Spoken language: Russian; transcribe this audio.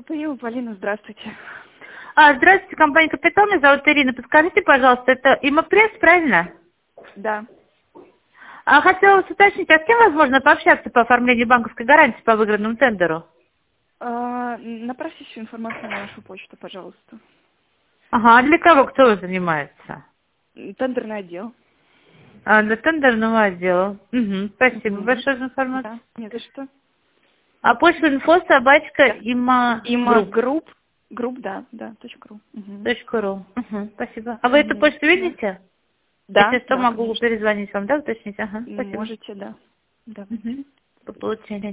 КПИ, Полина, здравствуйте. Здравствуйте, компания «Капитал», меня зовут Ирина. Подскажите, пожалуйста, это ИМО-пресс, правильно? Да. Хотела вас уточнить, а с кем возможно пообщаться по оформлению банковской гарантии по выигранному тендеру? Направьте всю информацию на вашу почту, пожалуйста. А для кого, кто вы занимается? Тендерный отдел. Для тендерного отдела. Спасибо большое за информацию. Да, не за что. Почта инфо собачка Имагрупп. Групп, да, .ру. .ру. Спасибо. А вы эту почту видите? Да. Если что, да, могу конечно. перезвонить вам, да, уточнить? Спасибо. Можете, да. По получению.